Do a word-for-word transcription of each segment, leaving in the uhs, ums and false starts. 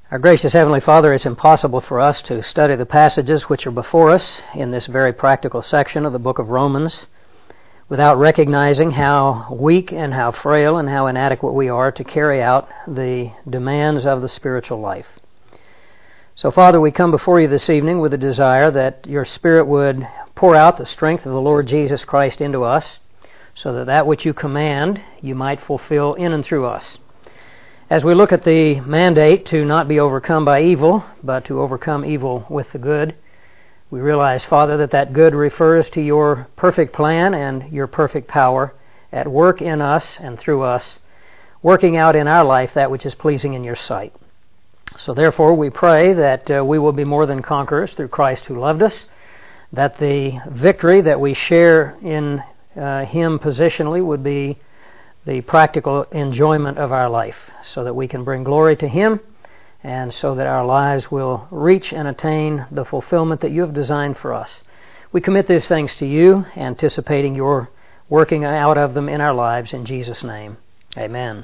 Our gracious Heavenly Father, it's impossible for us to study the passages which are before us in this very practical section of the book of Romans without recognizing how weak and how frail and how inadequate we are to carry out the demands of the spiritual life. So, Father, we come before you this evening with a desire that your Spirit would pour out the strength of the Lord Jesus Christ into us so that that which you command you might fulfill in and through us. As we look at the mandate to not be overcome by evil, but to overcome evil with the good, we realize, Father, that that good refers to your perfect plan and your perfect power at work in us and through us, working out in our life that which is pleasing in your sight. So therefore, we pray that uh, we will be more than conquerors through Christ who loved us, that the victory that we share in uh, Him positionally would be the practical enjoyment of our life, so that we can bring glory to Him, and so that our lives will reach and attain the fulfillment that you have designed for us. We commit these things to you, anticipating your working out of them in our lives. In Jesus' name, amen.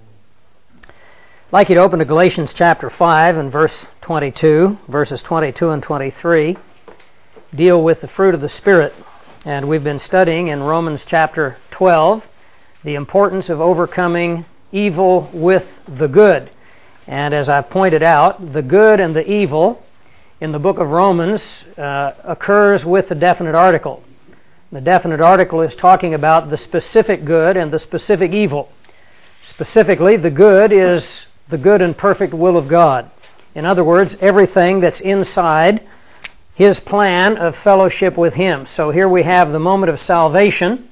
I'd like you to open to Galatians chapter five and verse twenty-two. Verses twenty-two and twenty-three deal with the fruit of the Spirit. And we've been studying in Romans chapter twelve the importance of overcoming evil with the good. And as I've pointed out, the good and the evil in the book of Romans uh, occurs with the definite article. The definite article is talking about the specific good and the specific evil. Specifically, the good is the good and perfect will of God. In other words, everything that's inside His plan of fellowship with Him. So here we have the moment of salvation.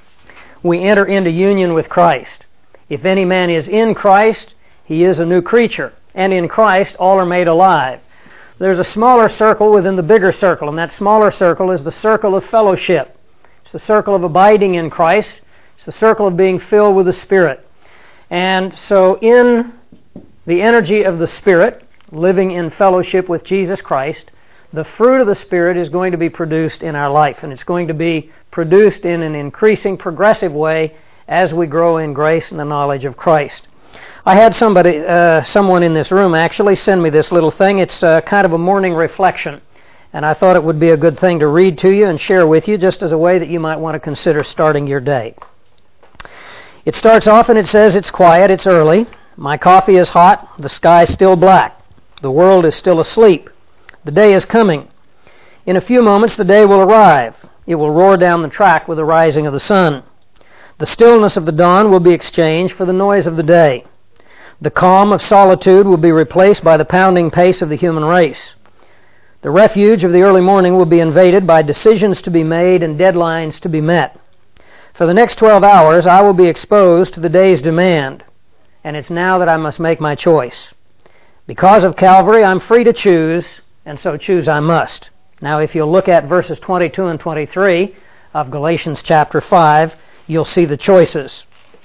We enter into union with Christ. If any man is in Christ, he is a new creature. And in Christ, all are made alive. There's a smaller circle within the bigger circle, and that smaller circle is the circle of fellowship. It's the circle of abiding in Christ. It's the circle of being filled with the Spirit. And so in the energy of the Spirit, living in fellowship with Jesus Christ, the fruit of the Spirit is going to be produced in our life, and it's going to be produced in an increasing, progressive way as we grow in grace and the knowledge of Christ. I had somebody, uh, someone in this room actually send me this little thing. It's uh, kind of a morning reflection, and I thought it would be a good thing to read to you and share with you just as a way that you might want to consider starting your day. It starts off and it says, "It's quiet, it's early. My coffee is hot, the sky's still black. The world is still asleep. The day is coming. In a few moments the day will arrive. It will roar down the track with the rising of the sun. The stillness of the dawn will be exchanged for the noise of the day. The calm of solitude will be replaced by the pounding pace of the human race. The refuge of the early morning will be invaded by decisions to be made and deadlines to be met. For the next twelve hours I will be exposed to the day's demand, and it's now that I must make my choice. Because of Calvary, I'm free to choose, and so choose I must." Now, if you'll look at verses twenty-two and twenty-three of Galatians chapter five, you'll see the choices.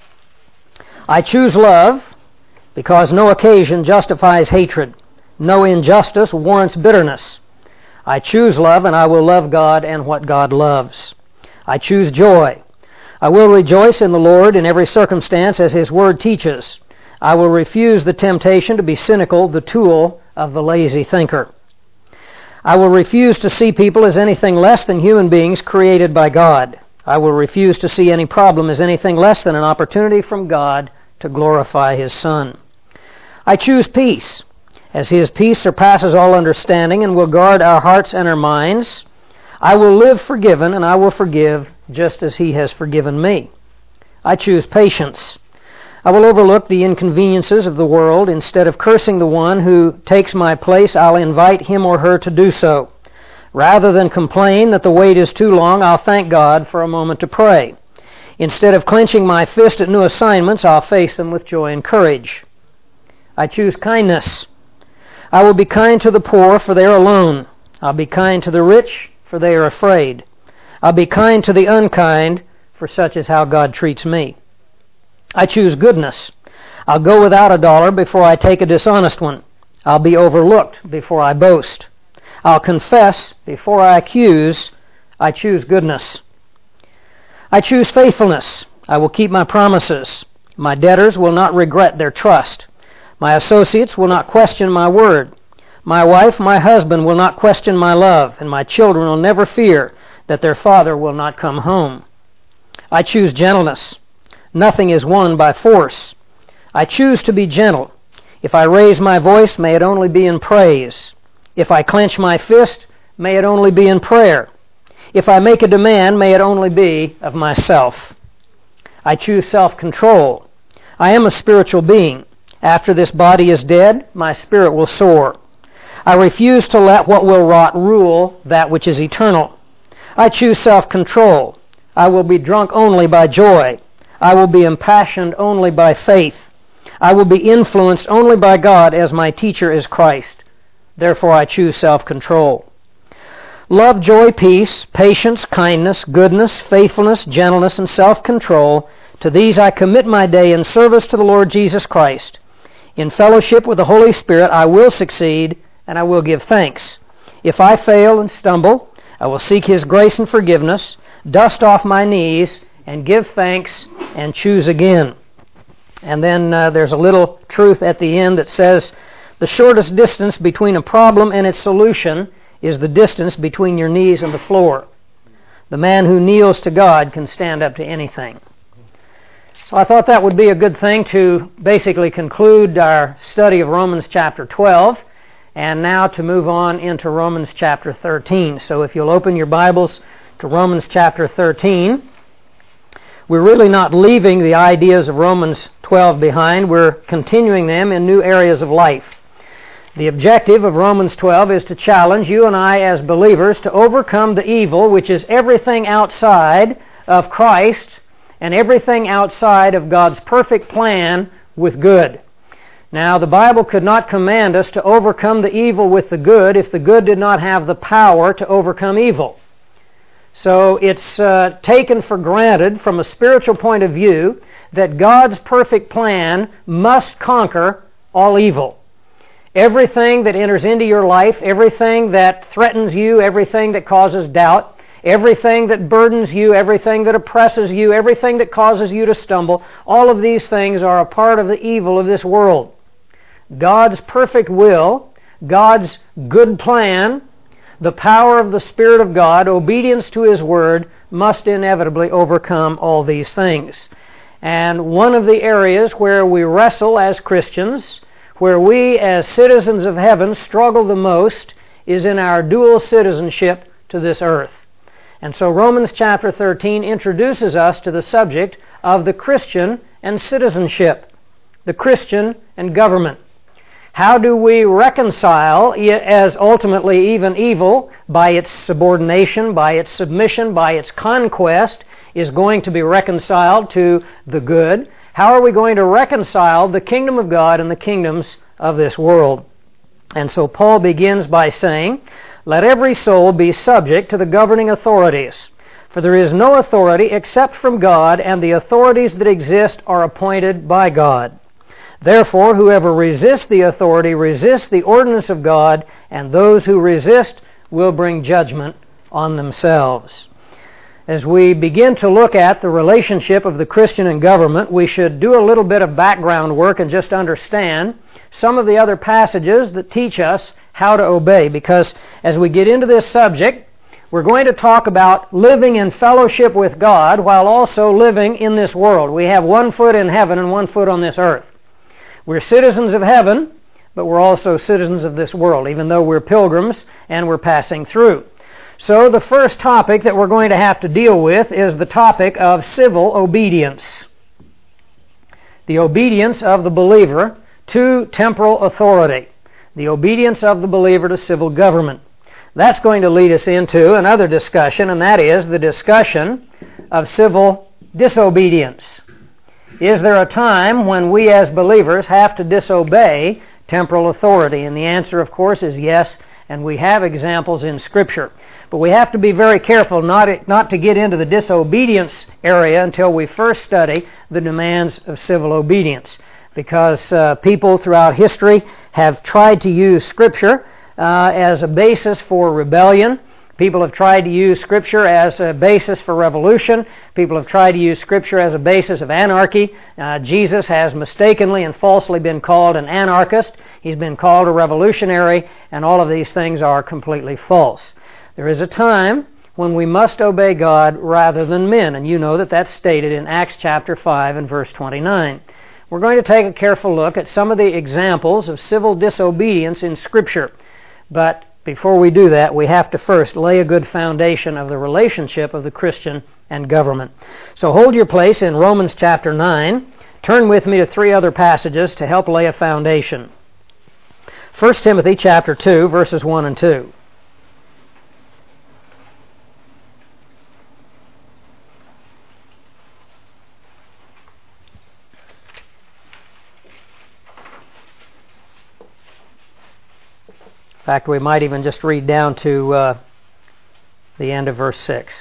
"I choose love because no occasion justifies hatred. No injustice warrants bitterness. I choose love, and I will love God and what God loves. I choose joy. I will rejoice in the Lord in every circumstance as His Word teaches. I will refuse the temptation to be cynical, the tool of the lazy thinker. I will refuse to see people as anything less than human beings created by God. I will refuse to see any problem as anything less than an opportunity from God to glorify His Son. I choose peace, as His peace surpasses all understanding and will guard our hearts and our minds. I will live forgiven, and I will forgive just as He has forgiven me. I choose patience. I will overlook the inconveniences of the world. Instead of cursing the one who takes my place, I'll invite him or her to do so. Rather than complain that the wait is too long, I'll thank God for a moment to pray. Instead of clenching my fist at new assignments, I'll face them with joy and courage. I choose kindness. I will be kind to the poor, for they are alone. I'll be kind to the rich, for they are afraid. I'll be kind to the unkind, for such is how God treats me. I choose goodness. I'll go without a dollar before I take a dishonest one. I'll be overlooked before I boast. I'll confess before I accuse. I choose goodness. I choose faithfulness. I will keep my promises. My debtors will not regret their trust. My associates will not question my word. My wife, my husband will not question my love, and my children will never fear that their father will not come home. I choose gentleness. Nothing is won by force. I choose to be gentle. If I raise my voice, may it only be in praise. If I clench my fist, may it only be in prayer. If I make a demand, may it only be of myself. I choose self-control. I am a spiritual being. After this body is dead, my spirit will soar. I refuse to let what will rot rule that which is eternal. I choose self-control. I will be drunk only by joy. I will be impassioned only by faith. I will be influenced only by God as my teacher is Christ. Therefore I choose self-control. Love, joy, peace, patience, kindness, goodness, faithfulness, gentleness, and self-control, to these I commit my day in service to the Lord Jesus Christ. In fellowship with the Holy Spirit I will succeed, and I will give thanks. If I fail and stumble, I will seek His grace and forgiveness, dust off my knees, and give thanks, and choose again. And then uh, there's a little truth at the end that says, the shortest distance between a problem and its solution is the distance between your knees and the floor. The man who kneels to God can stand up to anything. So I thought that would be a good thing to basically conclude our study of Romans chapter twelve, and now to move on into Romans chapter thirteen. So if you'll open your Bibles to Romans chapter thirteen, we're really not leaving the ideas of Romans twelve behind. We're continuing them in new areas of life. The objective of Romans twelve is to challenge you and I as believers to overcome the evil which is everything outside of Christ and everything outside of God's perfect plan with good. Now, the Bible could not command us to overcome the evil with the good if the good did not have the power to overcome evil. So it's uh, taken for granted from a spiritual point of view that God's perfect plan must conquer all evil. Everything that enters into your life, everything that threatens you, everything that causes doubt, everything that burdens you, everything that oppresses you, everything that causes you to stumble, all of these things are a part of the evil of this world. God's perfect will, God's good plan, the power of the Spirit of God, obedience to His Word, must inevitably overcome all these things. And one of the areas where we wrestle as Christians, where we as citizens of heaven struggle the most, is in our dual citizenship to this earth. And so Romans chapter thirteen introduces us to the subject of the Christian and citizenship, the Christian and government. How do we reconcile it as ultimately even evil by its subordination, by its submission, by its conquest is going to be reconciled to the good? How are we going to reconcile the kingdom of God and the kingdoms of this world? And so Paul begins by saying, let every soul be subject to the governing authorities, for there is no authority except from God, and the authorities that exist are appointed by God. Therefore, whoever resists the authority resists the ordinance of God, and those who resist will bring judgment on themselves. As we begin to look at the relationship of the Christian and government, we should do a little bit of background work and just understand some of the other passages that teach us how to obey, because as we get into this subject, we're going to talk about living in fellowship with God while also living in this world. We have one foot in heaven and one foot on this earth. We're citizens of heaven, but we're also citizens of this world, even though we're pilgrims and we're passing through. So the first topic that we're going to have to deal with is the topic of civil obedience. The obedience of the believer to temporal authority. The obedience of the believer to civil government. That's going to lead us into another discussion, and that is the discussion of civil disobedience. Is there a time when we as believers have to disobey temporal authority? And the answer, of course, is yes, and we have examples in Scripture. But we have to be very careful not, not to get into the disobedience area until we first study the demands of civil obedience. Because uh, people throughout history have tried to use Scripture uh, as a basis for rebellion, People have tried to use Scripture as a basis for revolution. People have tried to use Scripture as a basis of anarchy. Uh, Jesus has mistakenly and falsely been called an anarchist. He's been called a revolutionary, and all of these things are completely false. There is a time when we must obey God rather than men, and you know that that's stated in Acts chapter five and verse twenty-nine. We're going to take a careful look at some of the examples of civil disobedience in Scripture, but before we do that, we have to first lay a good foundation of the relationship of the Christian and government. So hold your place in Romans chapter nine. Turn with me to three other passages to help lay a foundation. First Timothy chapter two, verses one and two. In fact, we might even just read down to uh, the end of verse six.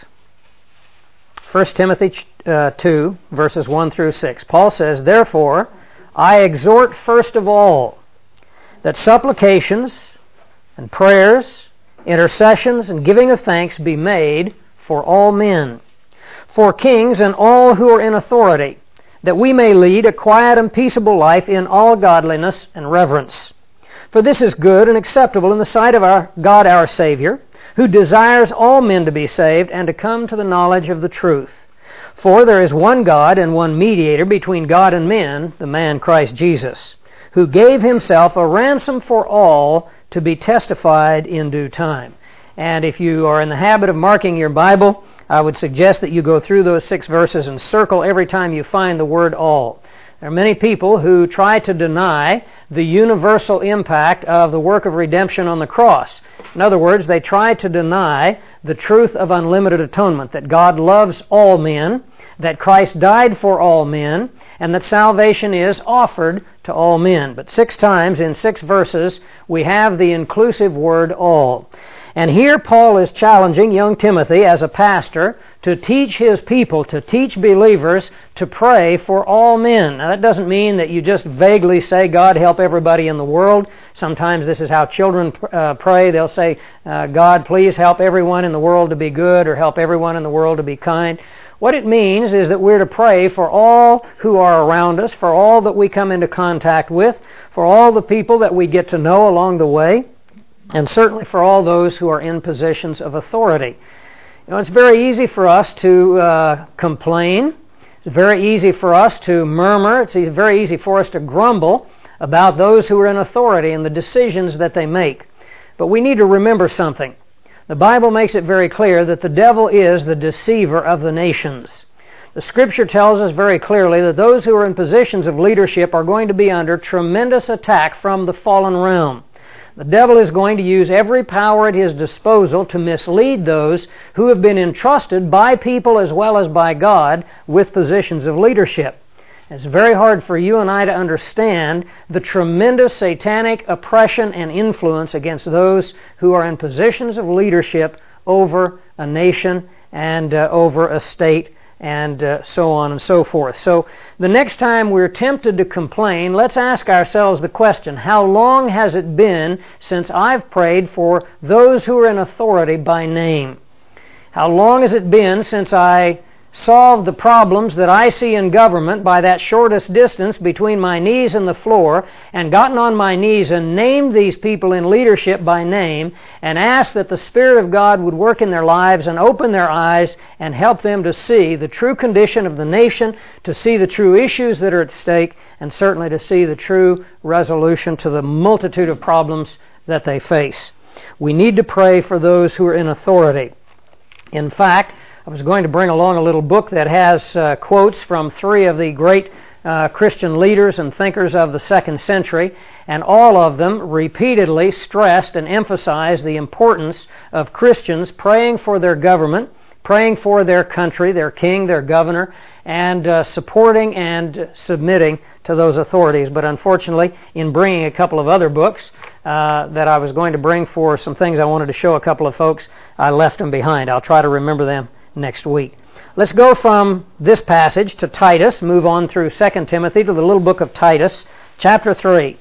First Timothy uh, two, verses one through six. Paul says, "Therefore, I exhort first of all that supplications and prayers, intercessions, and giving of thanks be made for all men, for kings and all who are in authority, that we may lead a quiet and peaceable life in all godliness and reverence. For this is good and acceptable in the sight of our God our Savior, who desires all men to be saved and to come to the knowledge of the truth. For there is one God and one mediator between God and men, the man Christ Jesus, who gave himself a ransom for all to be testified in due time." And if you are in the habit of marking your Bible, I would suggest that you go through those six verses and circle every time you find the word all. There are many people who try to deny the universal impact of the work of redemption on the cross. In other words, they try to deny the truth of unlimited atonement, that God loves all men, that Christ died for all men, and that salvation is offered to all men. But six times in six verses we have the inclusive word all. And here Paul is challenging young Timothy as a pastor to teach his people, to teach believers to pray for all men. Now that doesn't mean that you just vaguely say, "God help everybody in the world." Sometimes this is how children uh, pray. They'll say, uh, "God please help everyone in the world to be good," or "help everyone in the world to be kind." What it means is that we're to pray for all who are around us, for all that we come into contact with, for all the people that we get to know along the way, and certainly for all those who are in positions of authority. You know, it's very easy for us to uh, complain. It's very easy for us to murmur. It's very easy for us to grumble about those who are in authority and the decisions that they make. But we need to remember something. The Bible makes it very clear that the devil is the deceiver of the nations. The Scripture tells us very clearly that those who are in positions of leadership are going to be under tremendous attack from the fallen realm. The devil is going to use every power at his disposal to mislead those who have been entrusted by people as well as by God with positions of leadership. It's very hard for you and I to understand the tremendous satanic oppression and influence against those who are in positions of leadership over a nation and uh, over a state and uh, so on and so forth. So the next time we're tempted to complain, let's ask ourselves the question, how long has it been since I've prayed for those who are in authority by name? How long has it been since I solved the problems that I see in government by that shortest distance between my knees and the floor, and gotten on my knees and named these people in leadership by name, and asked that the Spirit of God would work in their lives and open their eyes and help them to see the true condition of the nation, to see the true issues that are at stake, and certainly to see the true resolution to the multitude of problems that they face. We need to pray for those who are in authority. In fact, I was going to bring along a little book that has uh, quotes from three of the great uh, Christian leaders and thinkers of the second century, and all of them repeatedly stressed and emphasized the importance of Christians praying for their government, praying for their country, their king, their governor, and uh, supporting and submitting to those authorities. But unfortunately, in bringing a couple of other books uh, that I was going to bring for some things I wanted to show a couple of folks, I left them behind. I'll try to remember them next week. Let's go from this passage to Titus, move on through Second Timothy to the little book of Titus, chapter three.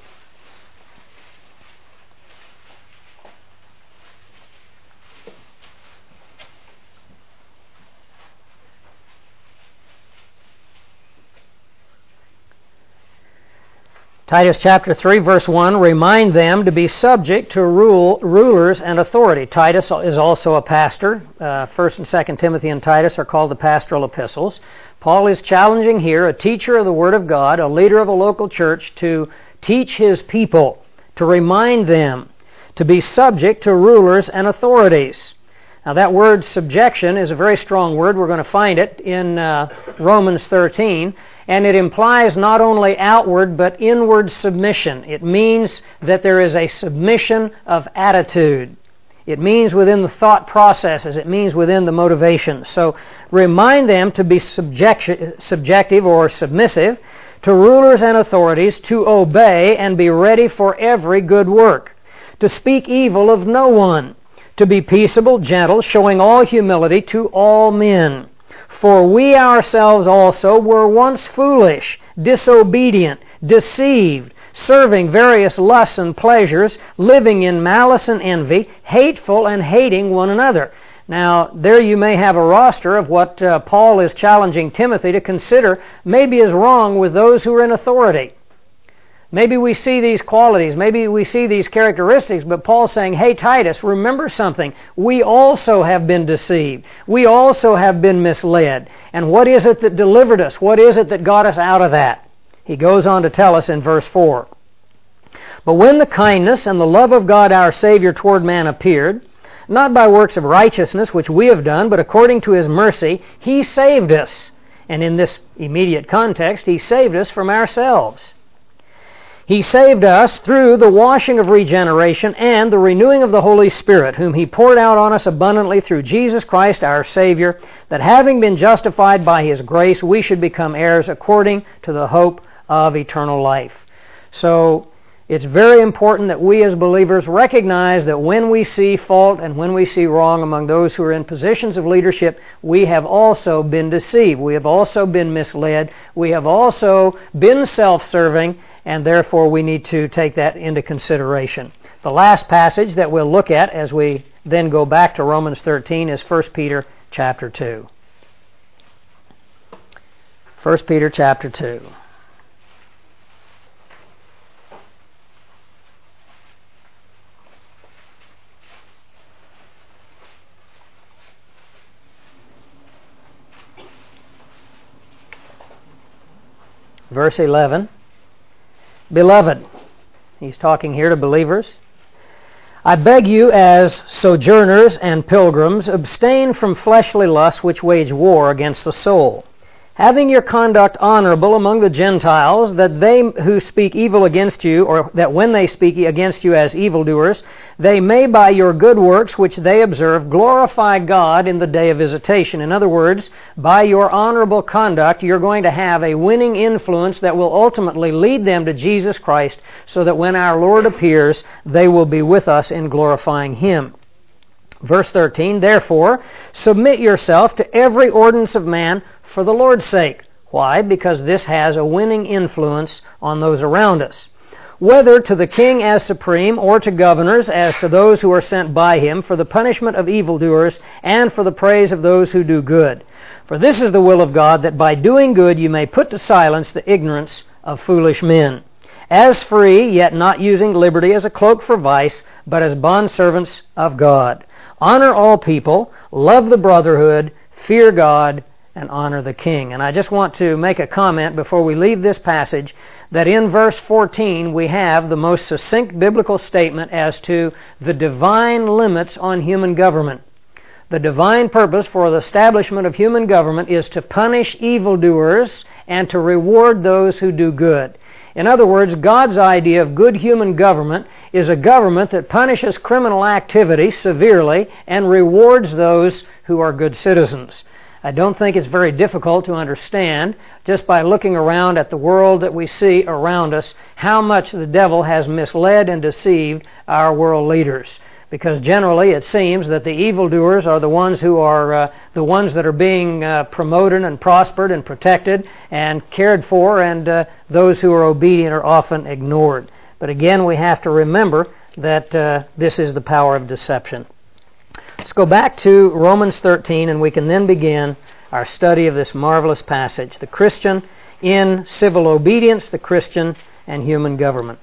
Titus chapter three, verse one, remind them to be subject to rule, rulers and authority. Titus is also a pastor. Uh, First and Second Timothy and Titus are called the pastoral epistles. Paul is challenging here a teacher of the Word of God, a leader of a local church, to teach his people, to remind them to be subject to rulers and authorities. Now that word subjection is a very strong word. We're going to find it in uh, Romans thirteen. And it implies not only outward but inward submission. It means that there is a submission of attitude. It means within the thought processes. It means within the motivations. So remind them to be subject- subjective or submissive to rulers and authorities, to obey and be ready for every good work, to speak evil of no one, to be peaceable, gentle, showing all humility to all men. For we ourselves also were once foolish, disobedient, deceived, serving various lusts and pleasures, living in malice and envy, hateful and hating one another. Now, there you may have a roster of what uh, Paul is challenging Timothy to consider maybe is wrong with those who are in authority. Maybe we see these qualities, maybe we see these characteristics, but Paul's saying, hey Titus, remember something. We also have been deceived. We also have been misled. And what is it that delivered us? What is it that got us out of that? He goes on to tell us in verse four. But when the kindness and the love of God our Savior toward man appeared, not by works of righteousness which we have done, but according to His mercy, He saved us. And in this immediate context, He saved us from ourselves. He saved us through the washing of regeneration and the renewing of the Holy Spirit, whom He poured out on us abundantly through Jesus Christ our Savior, that having been justified by His grace, we should become heirs according to the hope of eternal life. So it's very important that we as believers recognize that when we see fault and when we see wrong among those who are in positions of leadership, we have also been deceived. We have also been misled. We have also been self-serving, and therefore we need to take that into consideration. The last passage that we'll look at as we then go back to Romans thirteen is First Peter chapter two. First Peter chapter two. Verse eleven. Beloved, he's talking here to believers, I beg you as sojourners and pilgrims, abstain from fleshly lusts which wage war against the soul, having your conduct honorable among the Gentiles, that they who speak evil against you, or that when they speak against you as evildoers, they may by your good works which they observe glorify God in the day of visitation. In other words, by your honorable conduct, you're going to have a winning influence that will ultimately lead them to Jesus Christ, so that when our Lord appears, they will be with us in glorifying Him. Verse thirteen, therefore, submit yourself to every ordinance of man for the Lord's sake. Why? Because this has a winning influence on those around us. Whether to the king as supreme, or to governors as to those who are sent by him, for the punishment of evildoers, and for the praise of those who do good. For this is the will of God, that by doing good you may put to silence the ignorance of foolish men. As free, yet not using liberty as a cloak for vice, but as bondservants of God. Honor all people, love the brotherhood, fear God, and honor the king. And I just want to make a comment before we leave this passage, that in verse fourteen we have the most succinct biblical statement as to the divine limits on human government. The divine purpose for the establishment of human government is to punish evildoers and to reward those who do good. In other words, God's idea of good human government is a government that punishes criminal activity severely and rewards those who are good citizens. I don't think it's very difficult to understand, just by looking around at the world that we see around us, how much the devil has misled and deceived our world leaders. Because generally it seems that the evildoers are the ones who are uh, the ones that are being uh, promoted and prospered and protected and cared for, and uh, those who are obedient are often ignored. But again, we have to remember that uh, this is the power of deception. Let's go back to Romans thirteen, and we can then begin our study of this marvelous passage. The Christian in civil obedience, the Christian and human government.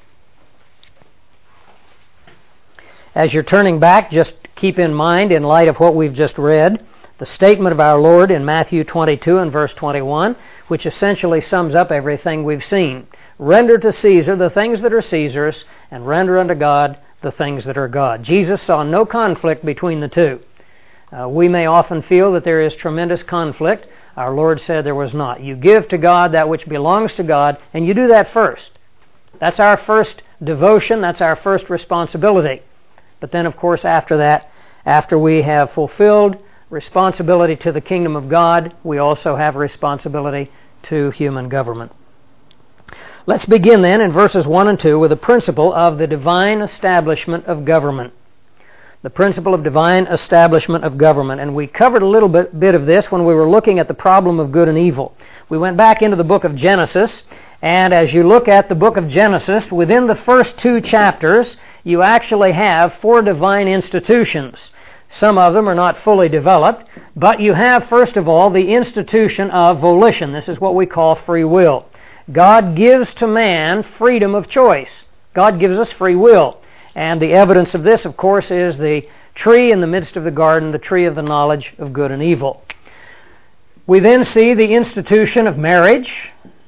As you're turning back, just keep in mind, in light of what we've just read, the statement of our Lord in Matthew twenty-two and verse twenty-one, which essentially sums up everything we've seen. Render to Caesar the things that are Caesar's, and render unto God the things that are God. Jesus saw no conflict between the two. Uh, we may often feel that there is tremendous conflict. Our Lord said there was not. You give to God that which belongs to God, and you do that first. That's our first devotion. That's our first responsibility. But then, of course, after that, after we have fulfilled responsibility to the kingdom of God, we also have responsibility to human government. Let's begin then in verses one and two with the principle of the divine establishment of government. The principle of divine establishment of government. And we covered a little bit, bit of this when we were looking at the problem of good and evil. We went back into the book of Genesis, and as you look at the book of Genesis, within the first two chapters, you actually have four divine institutions. Some of them are not fully developed, but you have, first of all, the institution of volition. This is what we call free will. God gives to man freedom of choice. God gives us free will. And the evidence of this, of course, is the tree in the midst of the garden, the tree of the knowledge of good and evil. We then see the institution of marriage.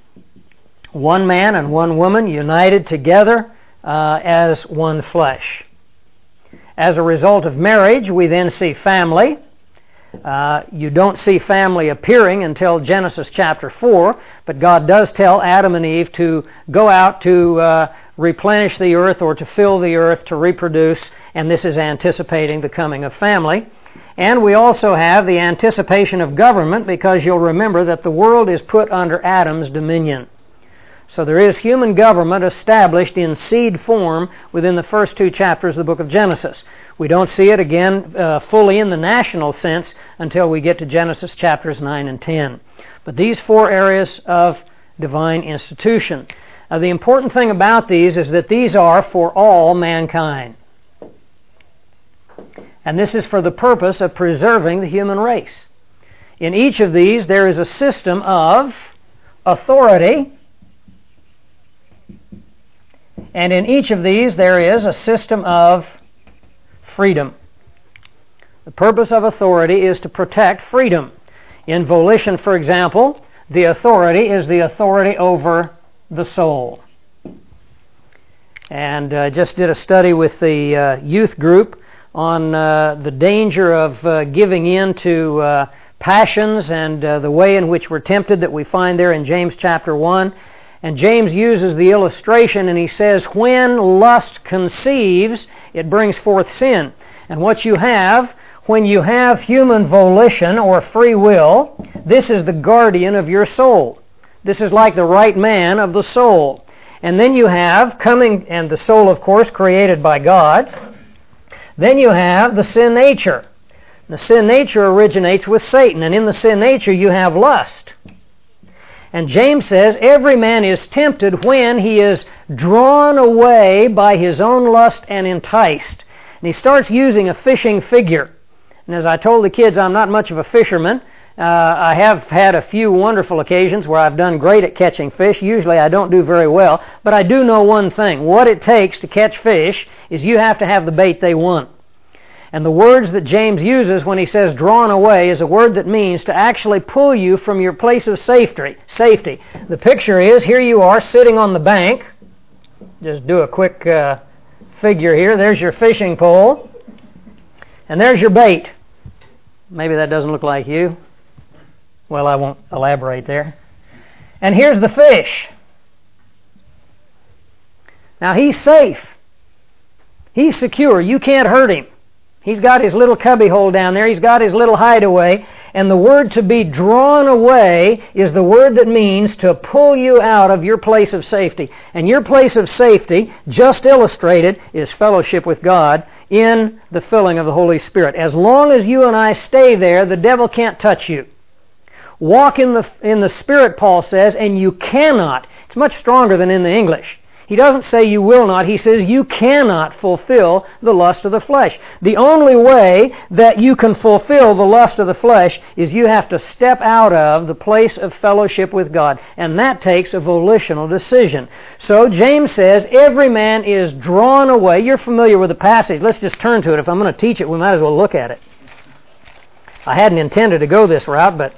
One man and one woman united together uh, as one flesh. As a result of marriage, we then see family. Uh, you don't see family appearing until Genesis chapter four, but God does tell Adam and Eve to go out to uh, replenish the earth or to fill the earth, to reproduce, and this is anticipating the coming of family. And we also have the anticipation of government, because you'll remember that the world is put under Adam's dominion. So there is human government established in seed form within the first two chapters of the book of Genesis. We don't see it again uh, fully in the national sense until we get to Genesis chapters nine and ten. But these four areas of divine institution. Now, the important thing about these is that these are for all mankind. And this is for the purpose of preserving the human race. In each of these, there is a system of authority, and in each of these, there is a system of freedom. The purpose of authority is to protect freedom. In volition, for example, the authority is the authority over the soul. And I uh, just did a study with the uh, youth group on uh, the danger of uh, giving in to uh, passions and uh, the way in which we're tempted that we find there in James chapter one. And James uses the illustration, and he says, when lust conceives, it brings forth sin. And what you have, when you have human volition or free will, this is the guardian of your soul. This is like the right man of the soul. And then you have coming, and the soul, of course, created by God. Then you have the sin nature. The sin nature originates with Satan, and in the sin nature you have lust. And James says every man is tempted when he is drawn away by his own lust and enticed. And he starts using a fishing figure. And as I told the kids, I'm not much of a fisherman. Uh, I have had a few wonderful occasions where I've done great at catching fish. Usually I don't do very well. But I do know one thing. What it takes to catch fish is you have to have the bait they want. And the words that James uses when he says drawn away is a word that means to actually pull you from your place of safety. Safety. The picture is, here you are sitting on the bank. Just do a quick uh, figure here. There's your fishing pole. And there's your bait. Maybe that doesn't look like you. Well, I won't elaborate there. And here's the fish. Now he's safe. He's secure. You can't hurt him. He's got his little cubby hole down there. He's got his little hideaway. And the word to be drawn away is the word that means to pull you out of your place of safety. And your place of safety, just illustrated, is fellowship with God in the filling of the Holy Spirit. As long as you and I stay there, the devil can't touch you. Walk in the, in the Spirit, Paul says, and you cannot. It's much stronger than in the English. He doesn't say you will not. He says you cannot fulfill the lust of the flesh. The only way that you can fulfill the lust of the flesh is you have to step out of the place of fellowship with God. And that takes a volitional decision. So James says every man is drawn away. You're familiar with the passage. Let's just turn to it. If I'm going to teach it, we might as well look at it. I hadn't intended to go this route, but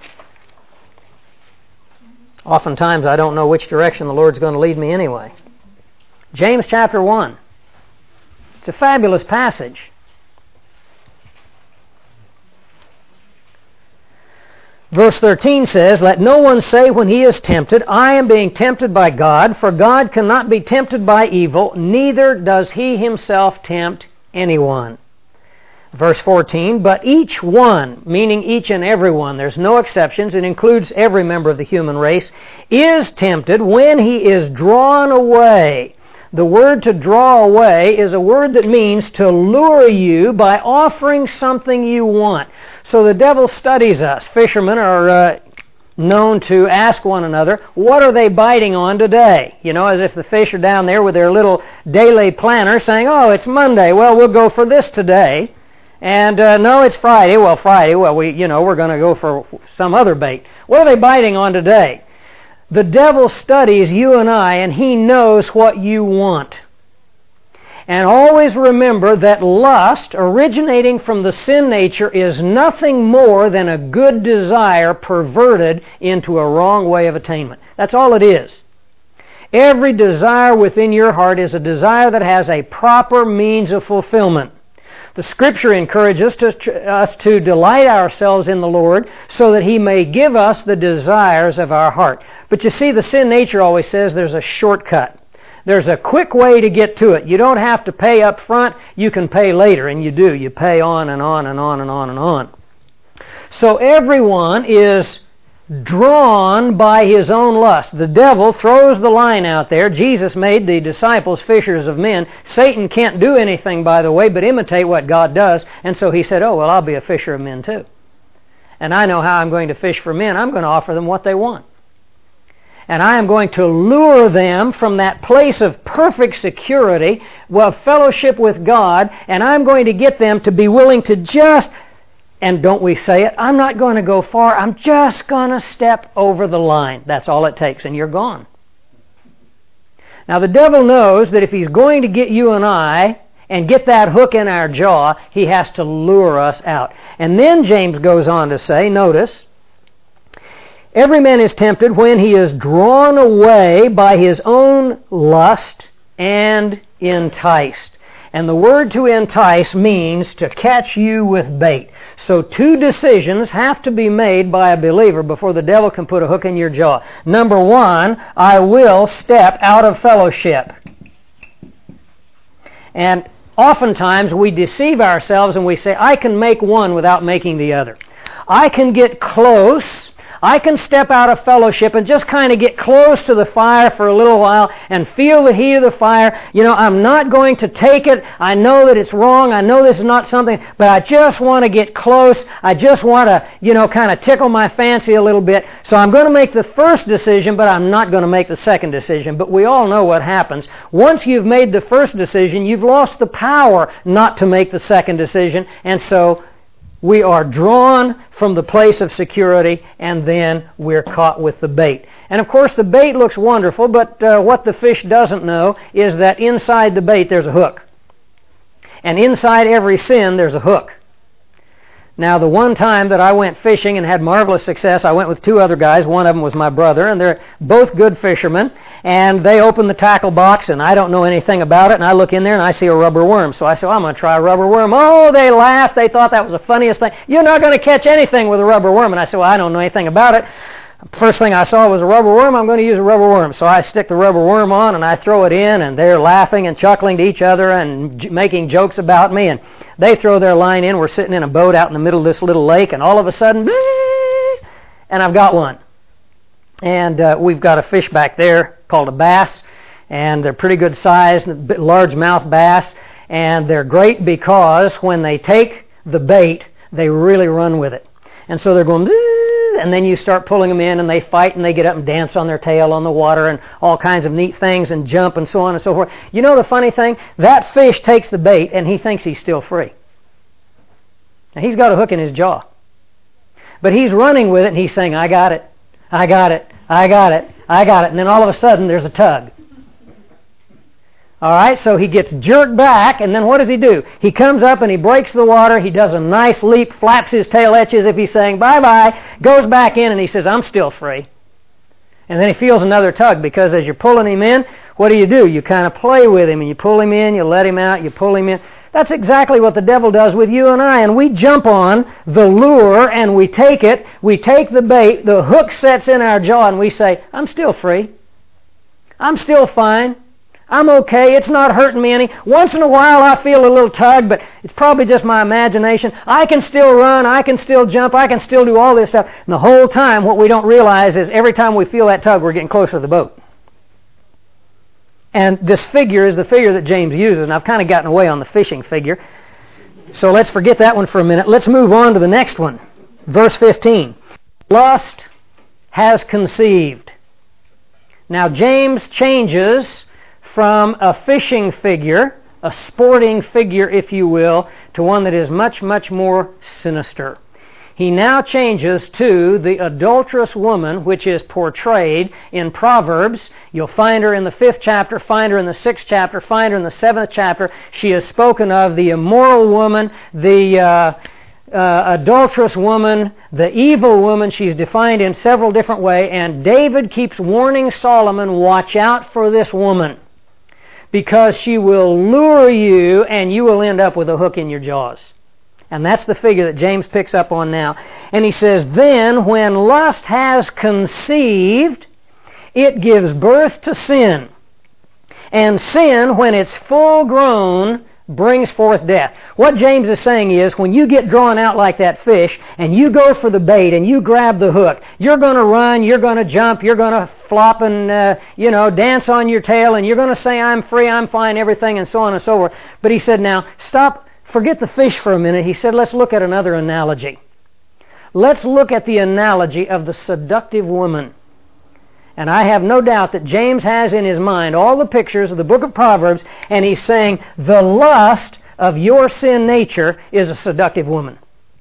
oftentimes I don't know which direction the Lord's going to lead me anyway. James chapter one. It's a fabulous passage. Verse thirteen says, "Let no one say when he is tempted, I am being tempted by God, for God cannot be tempted by evil, neither does he himself tempt anyone." Verse fourteen, "But each one," meaning each and every one, there's no exceptions, it includes every member of the human race, "is tempted when he is drawn away." The word to draw away is a word that means to lure you by offering something you want. So the devil studies us. Fishermen are uh, known to ask one another, what are they biting on today? You know, as if the fish are down there with their little daily planner saying, oh, it's Monday, well, we'll go for this today. And uh, no, it's Friday, well, Friday, well, we, you know, we're going to go for some other bait. What are they biting on today? The devil studies you and I, and he knows what you want. And always remember that lust, originating from the sin nature, is nothing more than a good desire perverted into a wrong way of attainment. That's all it is. Every desire within your heart is a desire that has a proper means of fulfillment. The Scripture encourages us to, us to delight ourselves in the Lord so that He may give us the desires of our heart. But you see, the sin nature always says there's a shortcut. There's a quick way to get to it. You don't have to pay up front. You can pay later, and you do. You pay on and on and on and on and on. So everyone is drawn by his own lust. The devil throws the line out there. Jesus made the disciples fishers of men. Satan can't do anything, by the way, but imitate what God does. And so he said, oh, well, I'll be a fisher of men too. And I know how I'm going to fish for men. I'm going to offer them what they want. And I am going to lure them from that place of perfect security, well, fellowship with God, and I'm going to get them to be willing to just, and don't we say it, I'm not going to go far, I'm just going to step over the line. That's all it takes, and you're gone. Now the devil knows that if he's going to get you and I and get that hook in our jaw, he has to lure us out. And then James goes on to say, notice, every man is tempted when he is drawn away by his own lust and enticed. And the word to entice means to catch you with bait. So two decisions have to be made by a believer before the devil can put a hook in your jaw. Number one, I will step out of fellowship. And oftentimes we deceive ourselves and we say, I can make one without making the other. I can get close. I can step out of fellowship and just kind of get close to the fire for a little while and feel the heat of the fire. You know, I'm not going to take it. I know that it's wrong. I know this is not something, but I just want to get close. I just want to, you know, kind of tickle my fancy a little bit. So I'm going to make the first decision, but I'm not going to make the second decision. But we all know what happens. Once you've made the first decision, you've lost the power not to make the second decision. And so we are drawn from the place of security, and then we're caught with the bait. And of course the bait looks wonderful, but uh, what the fish doesn't know is that inside the bait there's a hook. And inside every sin there's a hook. Now the one time that I went fishing and had marvelous success, I went with two other guys. One of them was my brother, and they're both good fishermen. And they opened the tackle box, and I don't know anything about it, and I look in there and I see a rubber worm. So I said, well, I'm going to try a rubber worm. Oh, they laughed. They thought that was the funniest thing. You're not going to catch anything with a rubber worm. And I said, well, I don't know anything about it. First thing I saw was a rubber worm. I'm going to use a rubber worm. So I stick the rubber worm on and I throw it in, and they're laughing and chuckling to each other and j- making jokes about me. And they throw their line in. We're sitting in a boat out in the middle of this little lake, and all of a sudden, and I've got one. And uh, we've got a fish back there called a bass, and they're pretty good size, largemouth bass, and they're great because when they take the bait, they really run with it. And so they're going, and then you start pulling them in and they fight and they get up and dance on their tail on the water and all kinds of neat things and jump and so on and so forth. You know the funny thing? That fish takes the bait and he thinks he's still free. Now he's got a hook in his jaw. But he's running with it and he's saying, I got it, I got it, I got it, I got it. And then all of a sudden there's a tug. All right, so he gets jerked back, and then what does he do? He comes up and he breaks the water. He does a nice leap, flaps his tail edge as if he's saying bye-bye, goes back in, and he says, I'm still free. And then he feels another tug, because as you're pulling him in, what do you do? You kind of play with him, and you pull him in, you let him out, you pull him in. That's exactly what the devil does with you and I, and we jump on the lure, and we take it, we take the bait, the hook sets in our jaw, and we say, I'm still free. I'm still fine. I'm okay. It's not hurting me any. Once in a while I feel a little tug, but it's probably just my imagination. I can still run. I can still jump. I can still do all this stuff. And the whole time what we don't realize is every time we feel that tug, we're getting closer to the boat. And this figure is the figure that James uses, and I've kind of gotten away on the fishing figure. So let's forget that one for a minute. Let's move on to the next one. Verse fifteen. Lust has conceived. Now James changes from a fishing figure, a sporting figure, if you will, to one that is much, much more sinister. He now changes to the adulterous woman, which is portrayed in Proverbs. You'll find her in the fifth chapter, find her in the sixth chapter, find her in the seventh chapter. She is spoken of, the immoral woman, the uh, uh, adulterous woman, the evil woman. She's defined in several different ways, and David keeps warning Solomon, watch out for this woman, because she will lure you and you will end up with a hook in your jaws. And that's the figure that James picks up on now. And he says, then when lust has conceived, it gives birth to sin. And sin, when it's full grown, brings forth death. What James is saying is, when you get drawn out like that fish and you go for the bait and you grab the hook, you're going to run, you're going to jump, you're going to flop and uh, you know dance on your tail, and you're going to say, I'm free, I'm fine, everything, and so on and so forth. But he said, now stop, forget the fish for a minute. He said, let's look at another analogy. Let's look at the analogy of the seductive woman. And I have no doubt that James has in his mind all the pictures of the book of Proverbs, and he's saying the lust of your sin nature is a seductive woman.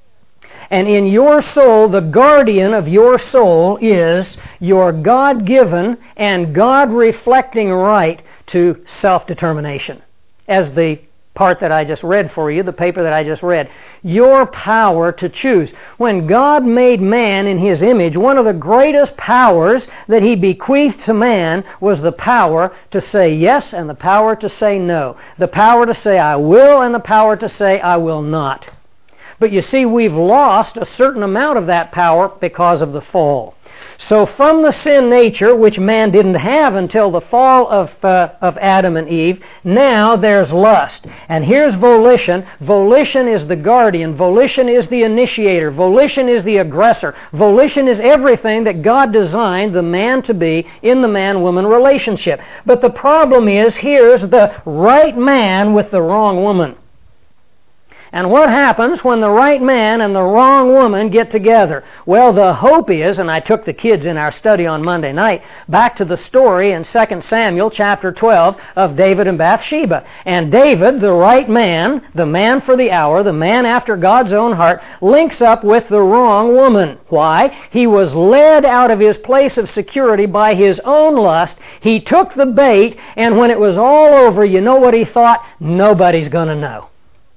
And in your soul, the guardian of your soul is your God-given and God-reflecting right to self-determination. As the part that I just read for you, the paper that I just read. Your power to choose. When God made man in His image, one of the greatest powers that He bequeathed to man was the power to say yes and the power to say no. The power to say I will and the power to say I will not. But you see, we've lost a certain amount of that power because of the fall. So from the sin nature, which man didn't have until the fall of, uh, of Adam and Eve, now there's lust. And here's volition. Volition is the guardian. Volition is the initiator. Volition is the aggressor. Volition is everything that God designed the man to be in the man-woman relationship. But the problem is, here's the right man with the wrong woman. And what happens when the right man and the wrong woman get together? Well, the hope is, and I took the kids in our study on Monday night, back to the story in Second Samuel chapter twelve of David and Bathsheba. And David, the right man, the man for the hour, the man after God's own heart, links up with the wrong woman. Why? He was led out of his place of security by his own lust. He took the bait, and when it was all over, you know what he thought? Nobody's going to know.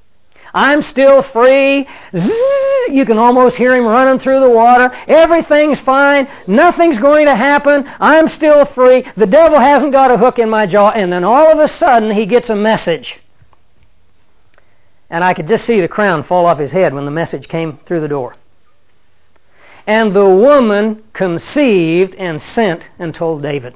I'm still free. Zzz, you can almost hear him running through the water. Everything's fine. Nothing's going to happen. I'm still free. The devil hasn't got a hook in my jaw. And then all of a sudden he gets a message. And I could just see the crown fall off his head when the message came through the door. And the woman conceived and sent and told David.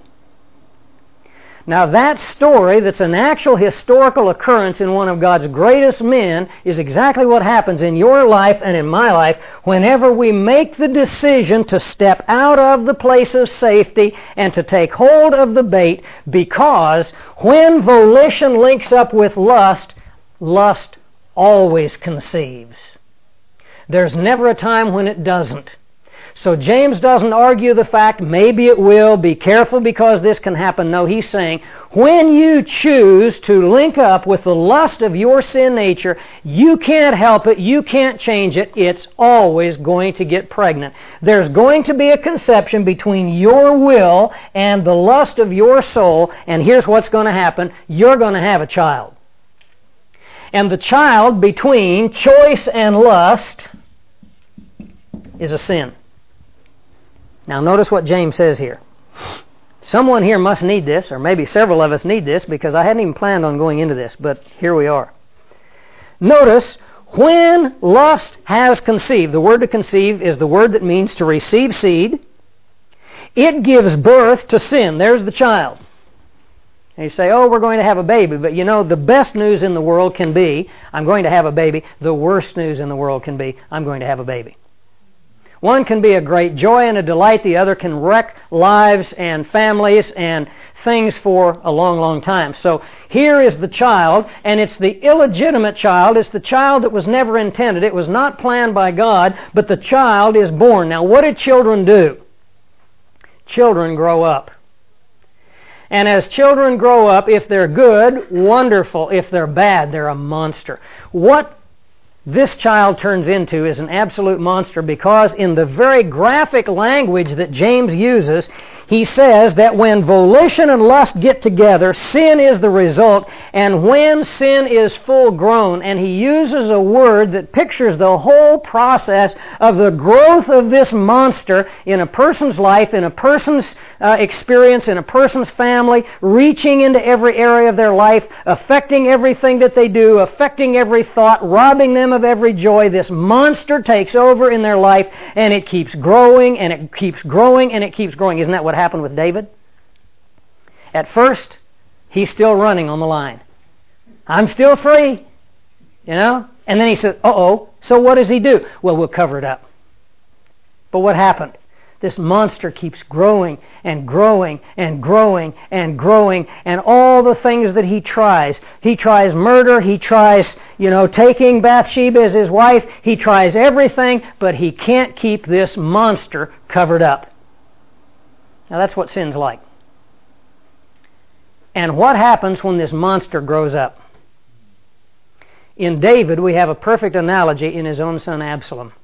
Now that story, that's an actual historical occurrence in one of God's greatest men, is exactly what happens in your life and in my life whenever we make the decision to step out of the place of safety and to take hold of the bait, because when volition links up with lust, lust always conceives. There's never a time when it doesn't. So James doesn't argue the fact, maybe it will, be careful because this can happen. No, he's saying, when you choose to link up with the lust of your sin nature, you can't help it, you can't change it, it's always going to get pregnant. There's going to be a conception between your will and the lust of your soul, and here's what's going to happen. You're going to have a child. And the child between choice and lust is a sin. Now notice what James says here. Someone here must need this, or maybe several of us need this, because I hadn't even planned on going into this, but here we are. Notice, when lust has conceived, the word to conceive is the word that means to receive seed. It gives birth to sin. There's the child. And you say, oh, we're going to have a baby. But you know, the best news in the world can be, I'm going to have a baby. The worst news in the world can be, I'm going to have a baby. One can be a great joy and a delight. The other can wreck lives and families and things for a long, long time. So here is the child, and it's the illegitimate child. It's the child that was never intended. It was not planned by God, but the child is born. Now, what do children do? Children grow up. And as children grow up, if they're good, wonderful. If they're bad, they're a monster. What this child turns into is an absolute monster, because in the very graphic language that James uses, he says that when volition and lust get together, sin is the result, and when sin is full grown, and he uses a word that pictures the whole process of the growth of this monster in a person's life, in a person's uh, experience, in a person's family, reaching into every area of their life, affecting everything that they do, affecting every thought, robbing them of every joy. This monster takes over in their life, and it keeps growing, and it keeps growing, and it keeps growing. Isn't that what happened with David? At first, he's still running on the line. I'm still free, you know? And then he says, uh-oh, so what does he do? Well, we'll cover it up. But what happened? This monster keeps growing and growing and growing and growing, and all the things that he tries. He tries murder, he tries, you know, taking Bathsheba as his wife, he tries everything, but he can't keep this monster covered up. Now that's what sin's like. And what happens when this monster grows up? In David, we have a perfect analogy in his own son Absalom.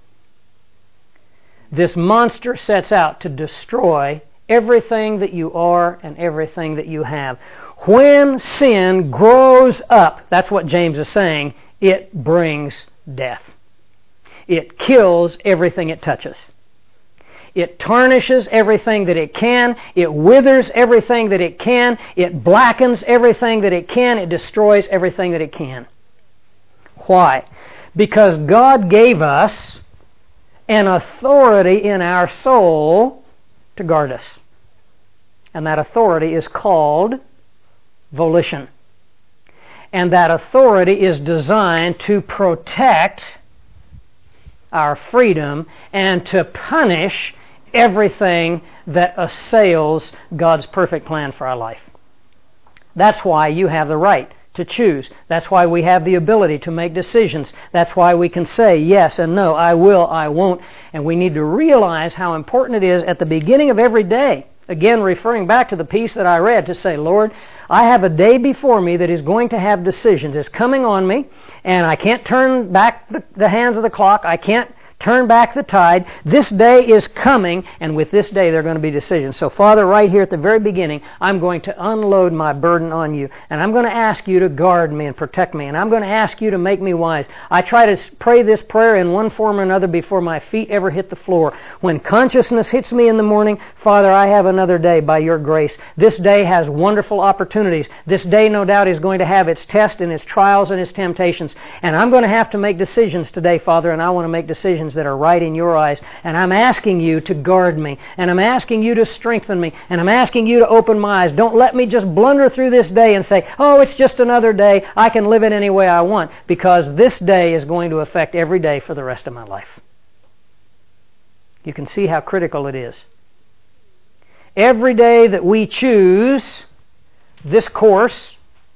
This monster sets out to destroy everything that you are and everything that you have. When sin grows up, that's what James is saying, it brings death. It kills everything it touches. It tarnishes everything that it can. It withers everything that it can. It blackens everything that it can. It destroys everything that it can. Why? Because God gave us an authority in our soul to guard us. And that authority is called volition. And that authority is designed to protect our freedom and to punish everything that assails God's perfect plan for our life. That's why you have the right to choose. That's why we have the ability to make decisions. That's why we can say yes and no, I will, I won't. And we need to realize how important it is at the beginning of every day, again referring back to the piece that I read, to say, Lord, I have a day before me that is going to have decisions. It's coming on me, and I can't turn back the, the hands of the clock. I can't turn back the tide. This day is coming, and with this day there are going to be decisions. So, Father, right here at the very beginning, I'm going to unload my burden on you, and I'm going to ask you to guard me and protect me, and I'm going to ask you to make me wise. I try to pray this prayer in one form or another before my feet ever hit the floor. When consciousness hits me in the morning, Father, I have another day by your grace. This day has wonderful opportunities. This day, no doubt, is going to have its tests and its trials and its temptations, and I'm going to have to make decisions today, Father, and I want to make decisions that are right in your eyes. And I'm asking you to guard me. And I'm asking you to strengthen me. And I'm asking you to open my eyes. Don't let me just blunder through this day and say, oh, it's just another day. I can live it any way I want. Because this day is going to affect every day for the rest of my life. You can see how critical it is. Every day that we choose this course,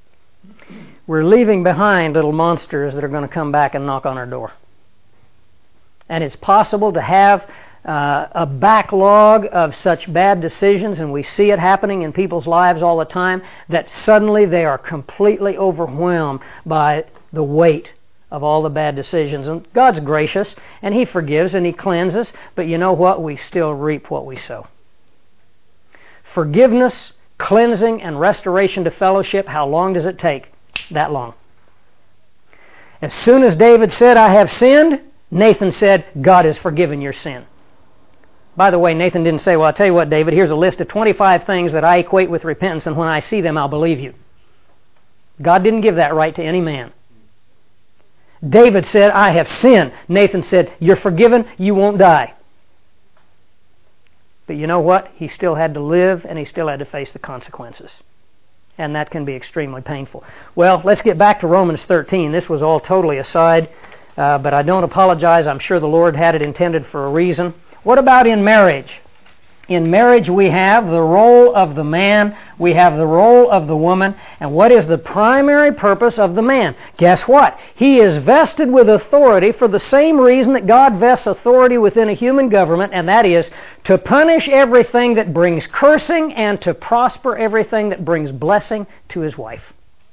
we're leaving behind little monsters that are going to come back and knock on our door. And it's possible to have uh, a backlog of such bad decisions, and we see it happening in people's lives all the time, that suddenly they are completely overwhelmed by the weight of all the bad decisions. And God's gracious, and He forgives, and He cleanses, but you know what? We still reap what we sow. Forgiveness, cleansing, and restoration to fellowship, how long does it take? That long. As soon as David said, I have sinned, Nathan said, God has forgiven your sin. By the way, Nathan didn't say, well, I'll tell you what, David, here's a list of twenty-five things that I equate with repentance, and when I see them, I'll believe you. God didn't give that right to any man. David said, I have sinned. Nathan said, you're forgiven, you won't die. But you know what? He still had to live, and he still had to face the consequences. And that can be extremely painful. Well, let's get back to Romans thirteen. This was all totally aside, uh, but I don't apologize. I'm sure the Lord had it intended for a reason. What about in marriage? In marriage we have the role of the man, we have the role of the woman, and what is the primary purpose of the man? Guess what? He is vested with authority for the same reason that God vests authority within a human government, and that is to punish everything that brings cursing and to prosper everything that brings blessing to his wife.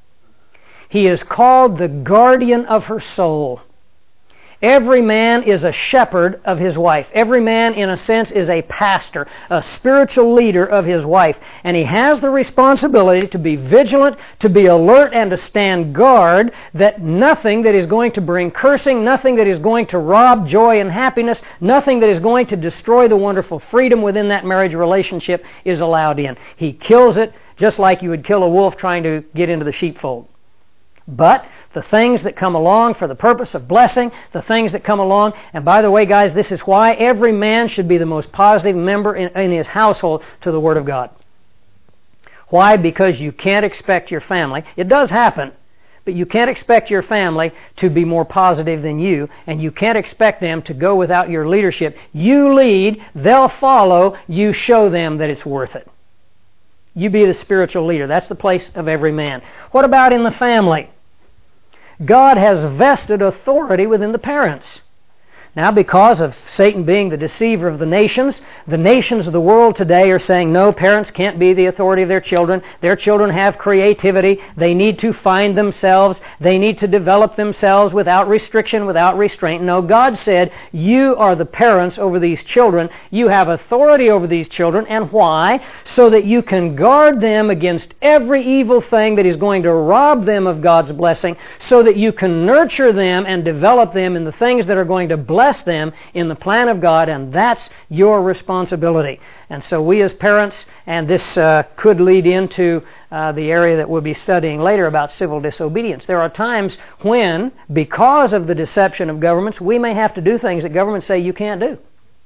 He is called the guardian of her soul. Every man is a shepherd of his wife. Every man, in a sense, is a pastor, a spiritual leader of his wife. And he has the responsibility to be vigilant, to be alert, and to stand guard that nothing that is going to bring cursing, nothing that is going to rob joy and happiness, nothing that is going to destroy the wonderful freedom within that marriage relationship is allowed in. He kills it just like you would kill a wolf trying to get into the sheepfold. But the things that come along for the purpose of blessing, the things that come along, and by the way, guys, this is why every man should be the most positive member in, in his household to the Word of God. Why? Because you can't expect your family, it does happen, but you can't expect your family to be more positive than you, and you can't expect them to go without your leadership. You lead, they'll follow, you show them that it's worth it. You be the spiritual leader. That's the place of every man. What about in the family? God has vested authority within the parents. Now, because of Satan being the deceiver of the nations, the nations of the world today are saying, no, parents can't be the authority of their children. Their children have creativity. They need to find themselves. They need to develop themselves without restriction, without restraint. No, God said, you are the parents over these children. You have authority over these children. And why? So that you can guard them against every evil thing that is going to rob them of God's blessing, so that you can nurture them and develop them in the things that are going to bless Bless them in the plan of God, and that's your responsibility. And so we as parents, and this uh, could lead into uh, the area that we'll be studying later about civil disobedience. There are times when, because of the deception of governments, we may have to do things that governments say you can't do.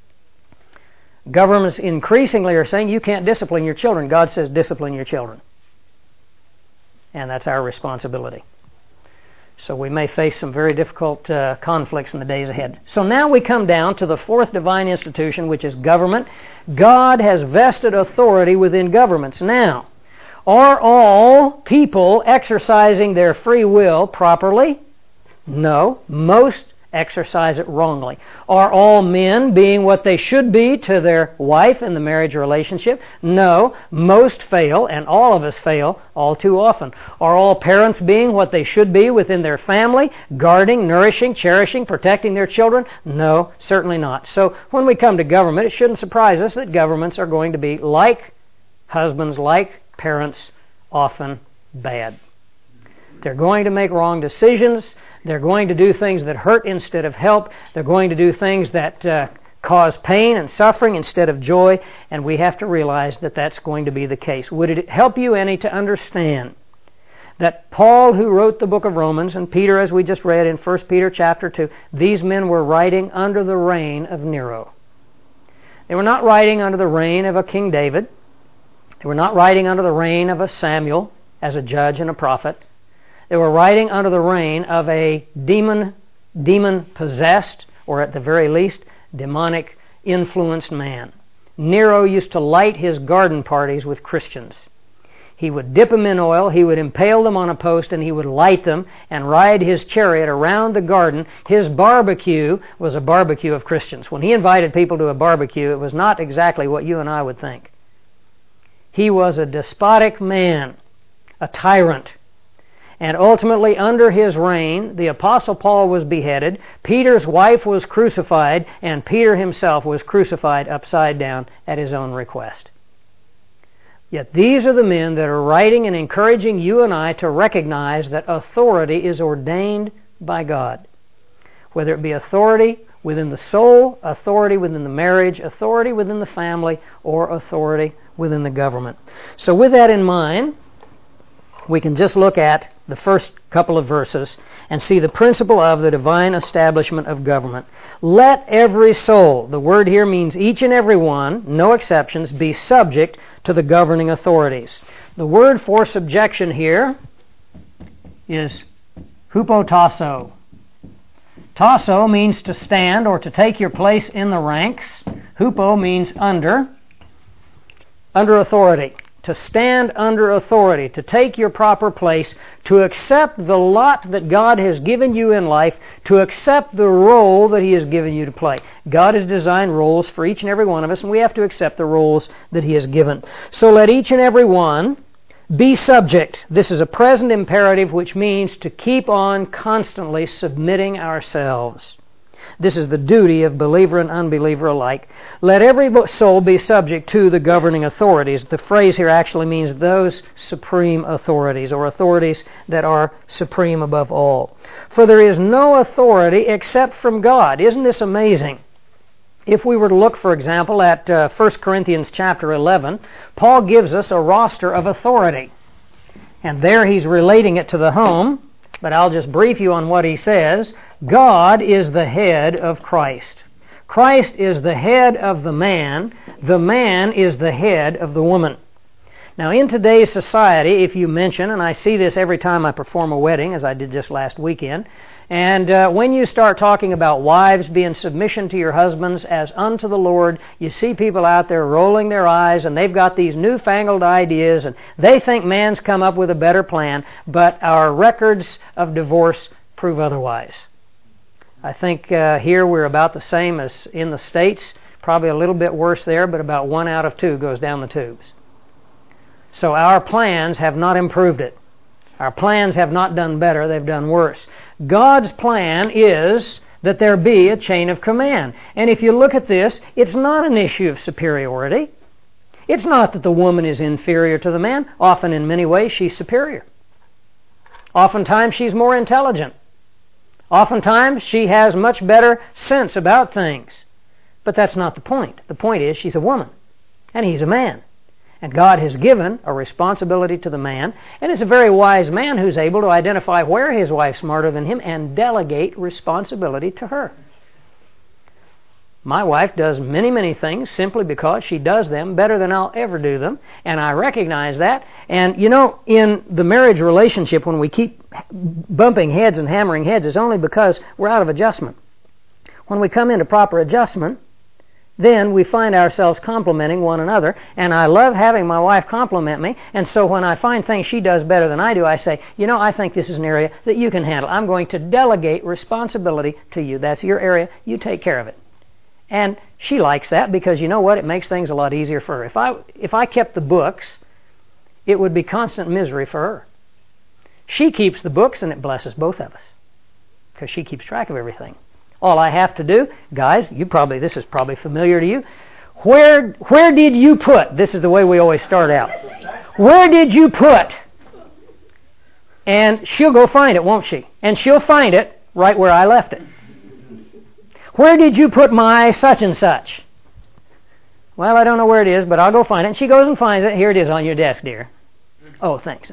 Governments increasingly are saying you can't discipline your children. God says discipline your children. And that's our responsibility. So we may face some very difficult uh, conflicts in the days ahead. So now we come down to the fourth divine institution, which is government. God has vested authority within governments. Now, are all people exercising their free will properly? No. Most exercise it wrongly. Are all men being what they should be to their wife in the marriage relationship? No. Most fail, and all of us fail all too often. Are all parents being what they should be within their family, guarding, nourishing, cherishing, protecting their children? No, certainly not. So when we come to government, it shouldn't surprise us that governments are going to be, like husbands, like parents, often bad. They're going to make wrong decisions. They're going to do things that hurt instead of help. They're going to do things that uh, cause pain and suffering instead of joy, and we have to realize that that's going to be the case. Would it help you any to understand that Paul, who wrote the book of Romans, and Peter, as we just read in First Peter chapter two, these men were writing under the reign of Nero. They were not writing under the reign of a King David. They were not writing under the reign of a Samuel as a judge and a prophet. They were writing under the reign of a demon, demon-possessed, or at the very least, demonic-influenced man. Nero used to light his garden parties with Christians. He would dip them in oil, he would impale them on a post, and he would light them and ride his chariot around the garden. His barbecue was a barbecue of Christians. When he invited people to a barbecue, it was not exactly what you and I would think. He was a despotic man, a tyrant. And ultimately, under his reign, the Apostle Paul was beheaded, Peter's wife was crucified, and Peter himself was crucified upside down at his own request. Yet these are the men that are writing and encouraging you and I to recognize that authority is ordained by God. Whether it be authority within the soul, authority within the marriage, authority within the family, or authority within the government. So with that in mind, we can just look at the first couple of verses and see the principle of the divine establishment of government. Let every soul, the word here means each and every one, no exceptions, be subject to the governing authorities. The word for subjection here is hupotasso. Tasso means to stand or to take your place in the ranks. Hupo means under, under authority. To stand under authority, to take your proper place, to accept the lot that God has given you in life, to accept the role that He has given you to play. God has designed roles for each and every one of us, and we have to accept the roles that He has given. So let each and every one be subject. This is a present imperative, which means to keep on constantly submitting ourselves. This is the duty of believer and unbeliever alike. Let every soul be subject to the governing authorities. The phrase here actually means those supreme authorities, or authorities that are supreme above all. For there is no authority except from God. Isn't this amazing? If we were to look, for example, at uh, First Corinthians chapter eleven, Paul gives us a roster of authority. And there he's relating it to the home, but I'll just brief you on what he says. God is the head of Christ. Christ is the head of the man. The man is the head of the woman. Now, in today's society, if you mention, and I see this every time I perform a wedding, as I did just last weekend, and uh, when you start talking about wives being submission to your husbands as unto the Lord, you see people out there rolling their eyes, and they've got these newfangled ideas, and they think man's come up with a better plan, but our records of divorce prove otherwise. I think uh, here we're about the same as in the States, probably a little bit worse there, but about one out of two goes down the tubes. So our plans have not improved it. Our plans have not done better, they've done worse. God's plan is that there be a chain of command. And if you look at this, it's not an issue of superiority. It's not that the woman is inferior to the man. Often, in many ways, she's superior. Oftentimes, she's more intelligent. Oftentimes, she has much better sense about things. But that's not the point. The point is she's a woman, and he's a man. And God has given a responsibility to the man, and it's a very wise man who's able to identify where his wife's smarter than him and delegate responsibility to her. My wife does many, many things simply because she does them better than I'll ever do them, and I recognize that. And, you know, in the marriage relationship, when we keep bumping heads and hammering heads, it's only because we're out of adjustment. When we come into proper adjustment, then we find ourselves complimenting one another, and I love having my wife compliment me, and so when I find things she does better than I do, I say, you know, I think this is an area that you can handle. I'm going to delegate responsibility to you. That's your area. You take care of it. And she likes that because, you know what, it makes things a lot easier for her. If I, if I kept the books, it would be constant misery for her. She keeps the books, and it blesses both of us because she keeps track of everything. All I have to do, guys, you probably this is probably familiar to you. Where where did you put? This is the way we always start out. Where did you put? And she'll go find it, won't she? And she'll find it right where I left it. Where did you put my such and such? Well, I don't know where it is, but I'll go find it. And she goes and finds it. Here it is on your desk, dear. Oh, thanks.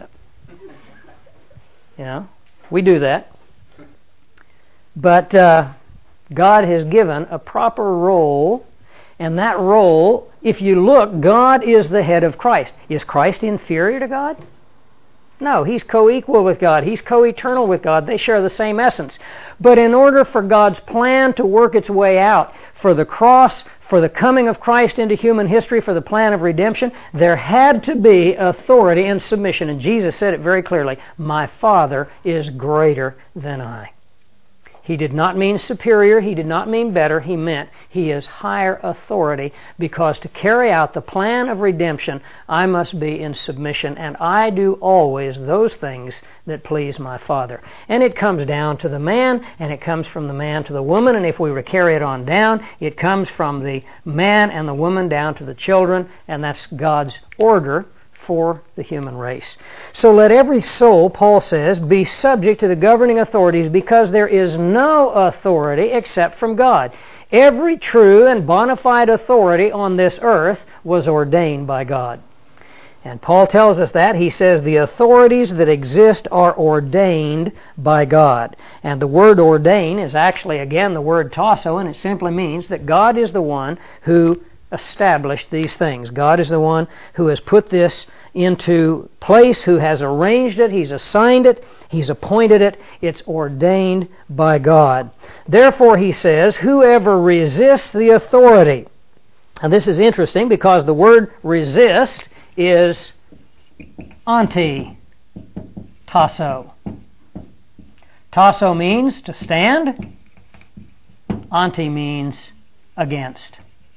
You know, we do that. But uh, God has given a proper role, and that role, if you look, God is the head of Christ. Is Christ inferior to God? No, He's co-equal with God. He's co-eternal with God. They share the same essence. But in order for God's plan to work its way out, for the cross for the coming of Christ into human history, for the plan of redemption, there had to be authority and submission. And Jesus said it very clearly, my Father is greater than I. He did not mean superior. He did not mean better. He meant He is higher authority, because to carry out the plan of redemption, I must be in submission, and I do always those things that please my Father. And it comes down to the man, and it comes from the man to the woman, and if we were to carry it on down, it comes from the man and the woman down to the children, and that's God's order for the human race. So let every soul, Paul says, be subject to the governing authorities, because there is no authority except from God. Every true and bona fide authority on this earth was ordained by God. And Paul tells us that. He says the authorities that exist are ordained by God. And the word ordain is actually, again, the word tasso, and it simply means that God is the one who established these things. God is the one who has put this into place, who has arranged it, He's assigned it, He's appointed it, it's ordained by God. Therefore, he says, whoever resists the authority. And this is interesting because the word resist is anti tasso. Tasso means to stand, anti means against.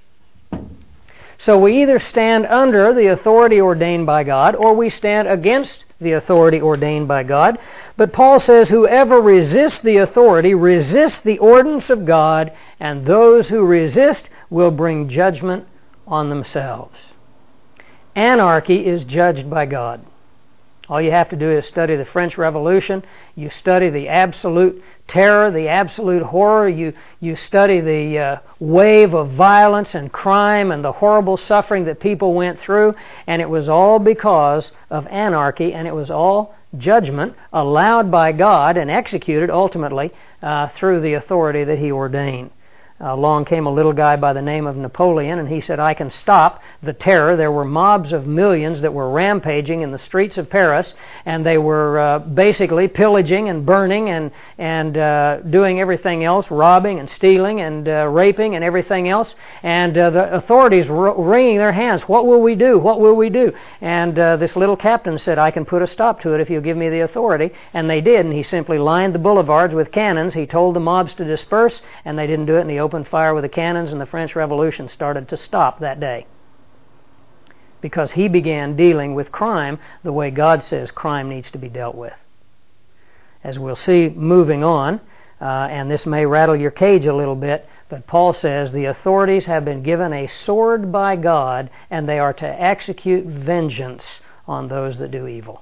So we either stand under the authority ordained by God, or we stand against the authority ordained by God. But Paul says whoever resists the authority resists the ordinance of God, and those who resist will bring judgment on themselves. Anarchy is judged by God. All you have to do is study the French Revolution. You study the absolute terror, the absolute horror. You, you study the uh, wave of violence and crime and the horrible suffering that people went through. And it was all because of anarchy, and it was all judgment allowed by God and executed ultimately uh, through the authority that He ordained. Uh, along came a little guy by the name of Napoleon, and he said, I can stop the terror. There were mobs of millions that were rampaging in the streets of Paris, and they were uh, basically pillaging and burning and, and uh, doing everything else, robbing and stealing and uh, raping and everything else. And uh, the authorities were wringing their hands. What will we do? What will we do? And uh, this little captain said, I can put a stop to it if you'll give me the authority. And they did, and he simply lined the boulevards with cannons. He told the mobs to disperse, and they didn't do it, and he opened fire with the cannons, and the French Revolution started to stop that day. Because he began dealing with crime the way God says crime needs to be dealt with. As we'll see moving on, uh, and this may rattle your cage a little bit, but Paul says the authorities have been given a sword by God, and they are to execute vengeance on those that do evil.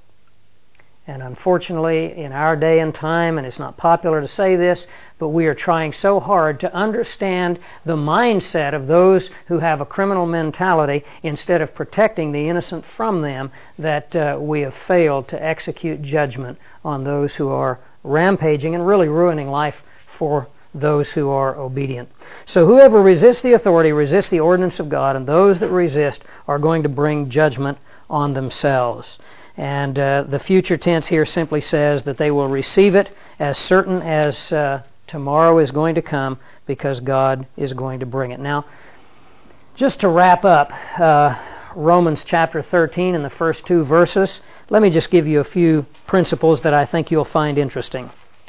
And unfortunately, in our day and time, and it's not popular to say this, but we are trying so hard to understand the mindset of those who have a criminal mentality instead of protecting the innocent from them, that uh, we have failed to execute judgment on those who are rampaging and really ruining life for those who are obedient. So whoever resists the authority resists the ordinance of God, and those that resist are going to bring judgment on themselves. And uh, the future tense here simply says that they will receive it as certain as uh, tomorrow is going to come, because God is going to bring it. Now, just to wrap up uh, Romans chapter thirteen and the first two verses, let me just give you a few principles that I think you'll find interesting.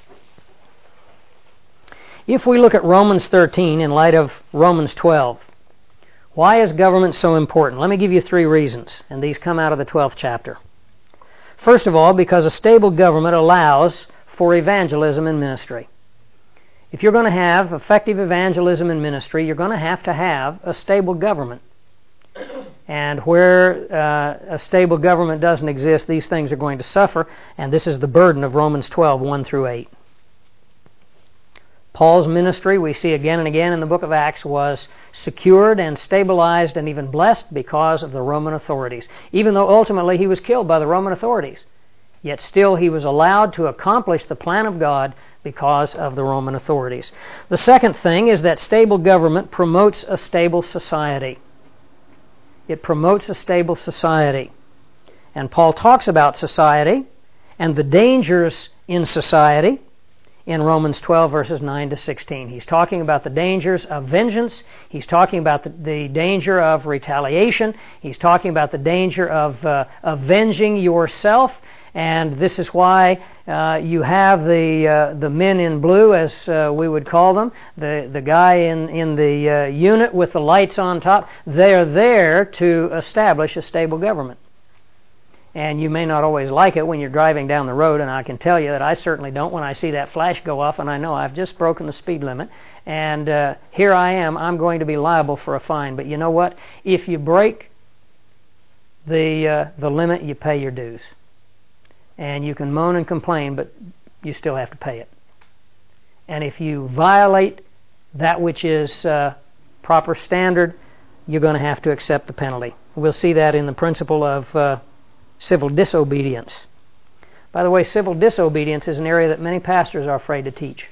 If we look at Romans thirteen in light of Romans twelve, why is government so important? Let me give you three reasons, and these come out of the twelfth chapter. First of all, because a stable government allows for evangelism and ministry. If you're going to have effective evangelism and ministry, you're going to have to have a stable government. And where uh, a stable government doesn't exist, these things are going to suffer, and this is the burden of Romans twelve, one through eight. Paul's ministry, we see again and again in the book of Acts, was secured and stabilized and even blessed because of the Roman authorities. Even though ultimately he was killed by the Roman authorities, yet still he was allowed to accomplish the plan of God because of the Roman authorities. The second thing is that stable government promotes a stable society. It promotes a stable society. And Paul talks about society and the dangers in society in Romans twelve, verses nine to sixteen. He's talking about the dangers of vengeance. He's talking about the, the danger of retaliation. He's talking about the danger of uh, avenging yourself. And this is why uh, you have the uh, the men in blue, as uh, we would call them, the the guy in in the uh, unit with the lights on top. They're there to establish a stable government. And you may not always like it when you're driving down the road, and I can tell you that I certainly don't when I see that flash go off and I know I've just broken the speed limit. And uh, here I am, I'm going to be liable for a fine. But you know what? If you break the uh, the limit, you pay your dues. And you can moan and complain, but you still have to pay it. And if you violate that which is uh, proper standard, you're going to have to accept the penalty. We'll see that in the principle of uh, civil disobedience. By the way, civil disobedience is an area that many pastors are afraid to teach.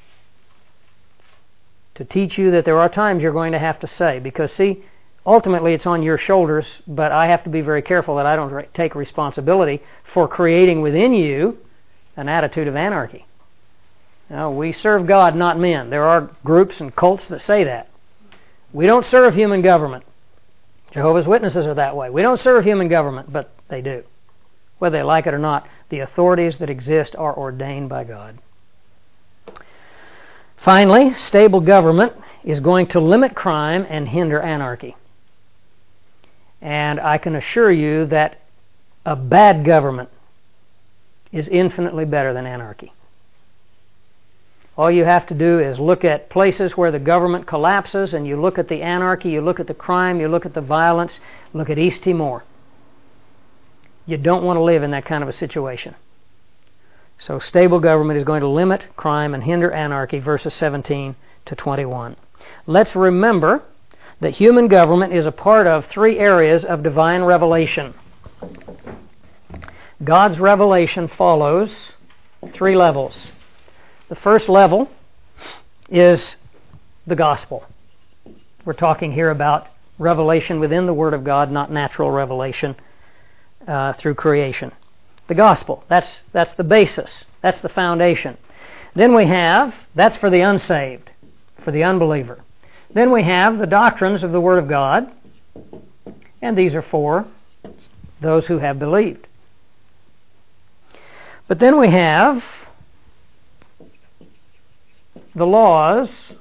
To teach you that there are times you're going to have to say, because see, ultimately it's on your shoulders, but I have to be very careful that I don't re- take responsibility for creating within you an attitude of anarchy. Now, we serve God, not men. There are groups and cults that say that. We don't serve human government. Jehovah's Witnesses are that way. We don't serve human government, but they do. Whether they like it or not, the authorities that exist are ordained by God. Finally, stable government is going to limit crime and hinder anarchy. And I can assure you that a bad government is infinitely better than anarchy. All you have to do is look at places where the government collapses, and you look at the anarchy, you look at the crime, you look at the violence, look at East Timor. You don't want to live in that kind of a situation. So stable government is going to limit crime and hinder anarchy, verses seventeen to twenty-one. Let's remember that human government is a part of three areas of divine revelation. God's revelation follows three levels. The first level is the gospel. We're talking here about revelation within the Word of God, not natural revelation uh, through creation. The gospel, that's, that's the basis. That's the foundation. Then we have, that's for the unsaved, for the unbeliever. Then we have the doctrines of the Word of God, and these are for those who have believed. But then we have the laws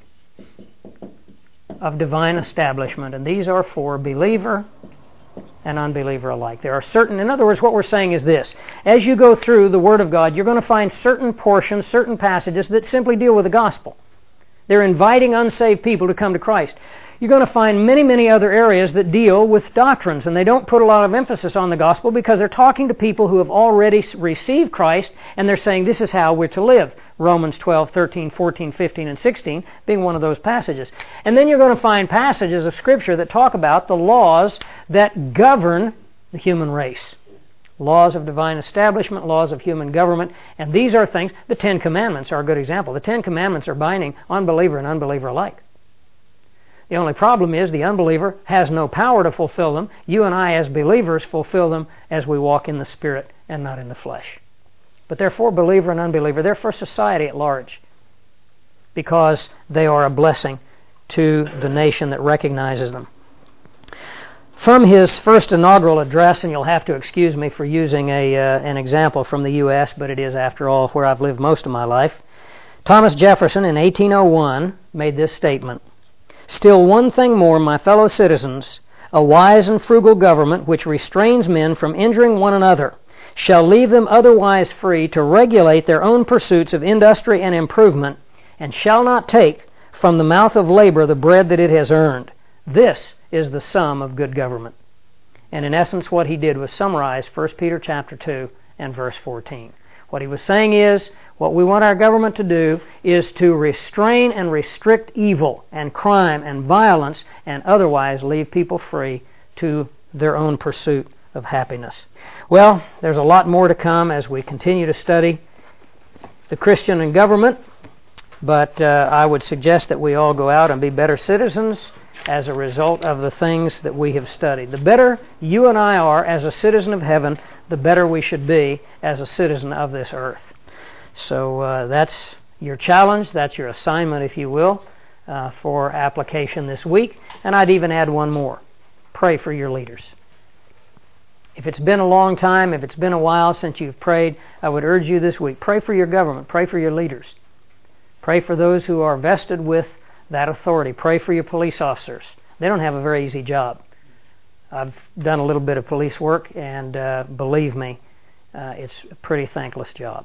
of divine establishment, and these are for believer and unbeliever alike. There are certain, in other words, what we're saying is this. As you go through the Word of God, you're going to find certain portions, certain passages that simply deal with the gospel. They're inviting unsaved people to come to Christ. You're going to find many, many other areas that deal with doctrines, and they don't put a lot of emphasis on the gospel because they're talking to people who have already received Christ, and they're saying this is how we're to live. Romans twelve, thirteen, fourteen, fifteen, and sixteen being one of those passages. And then you're going to find passages of Scripture that talk about the laws that govern the human race. Laws of divine establishment, laws of human government, and these are things, the Ten Commandments are a good example. The Ten Commandments are binding on believer and unbeliever alike. The only problem is the unbeliever has no power to fulfill them. You and I as believers fulfill them as we walk in the Spirit and not in the flesh. But they're for believer and unbeliever. They're for society at large because they are a blessing to the nation that recognizes them. From his first inaugural address, and you'll have to excuse me for using a uh, an example from the U S, but it is, after all, where I've lived most of my life, Thomas Jefferson in eighteen oh one made this statement: "Still one thing more, my fellow citizens, a wise and frugal government which restrains men from injuring one another shall leave them otherwise free to regulate their own pursuits of industry and improvement, and shall not take from the mouth of labor the bread that it has earned. This is the sum of good government." And in essence, what he did was summarize First Peter chapter two and verse fourteen. What he was saying is, what we want our government to do is to restrain and restrict evil and crime and violence, and otherwise leave people free to their own pursuit of happiness. Well, there's a lot more to come as we continue to study the Christian and government, but uh, I would suggest that we all go out and be better citizens as a result of the things that we have studied. The better you and I are as a citizen of heaven, the better we should be as a citizen of this earth. So uh, that's your challenge. That's your assignment, if you will, uh, for application this week. And I'd even add one more. Pray for your leaders. If it's been a long time, if it's been a while since you've prayed, I would urge you this week, pray for your government. Pray for your leaders. Pray for those who are vested with that authority. Pray for your police officers. They don't have a very easy job. I've done a little bit of police work, and uh, believe me, uh, it's a pretty thankless job.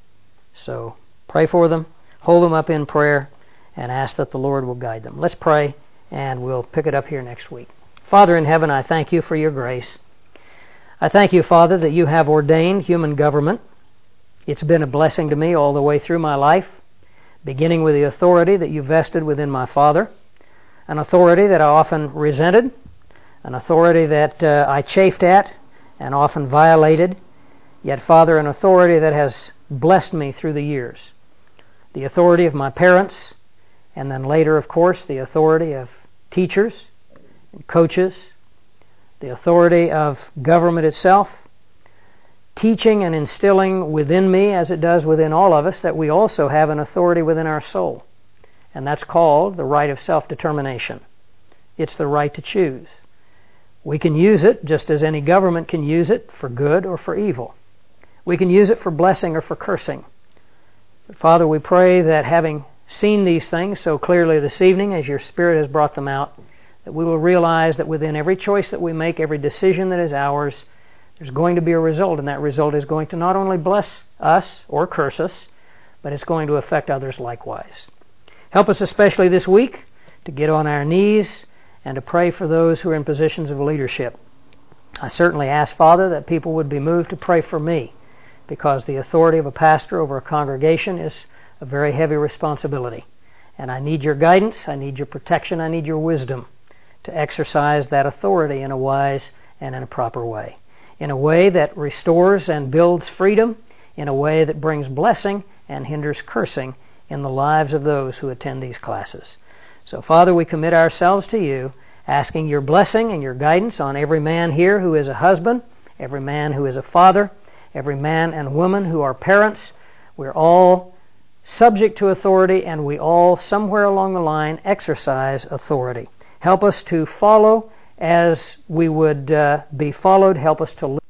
So pray for them, hold them up in prayer, and ask that the Lord will guide them. Let's pray, and we'll pick it up here next week. Father in heaven, I thank you for your grace. I thank you, Father, that you have ordained human government. It's been a blessing to me all the way through my life, beginning with the authority that you vested within my father, an authority that I often resented, an authority that uh, I chafed at and often violated, yet, Father, an authority that has blessed me through the years. The authority of my parents, and then later, of course, the authority of teachers and coaches, the authority of government itself, teaching and instilling within me, as it does within all of us, that we also have an authority within our soul. And that's called the right of self-determination. It's the right to choose. We can use it, just as any government can use it, for good or for evil. We can use it for blessing or for cursing. But Father, we pray that having seen these things so clearly this evening, as your Spirit has brought them out, that we will realize that within every choice that we make, every decision that is ours, there's going to be a result, and that result is going to not only bless us or curse us, but it's going to affect others likewise. Help us especially this week to get on our knees and to pray for those who are in positions of leadership. I certainly ask, Father, that people would be moved to pray for me, because the authority of a pastor over a congregation is a very heavy responsibility. And I need your guidance, I need your protection, I need your wisdom to exercise that authority in a wise and in a proper way. In a way that restores and builds freedom, in a way that brings blessing and hinders cursing in the lives of those who attend these classes. So, Father, we commit ourselves to you, asking your blessing and your guidance on every man here who is a husband, every man who is a father, every man and woman who are parents. We're all subject to authority, and we all, somewhere along the line, exercise authority. Help us to follow as we would uh, be followed. Help us to live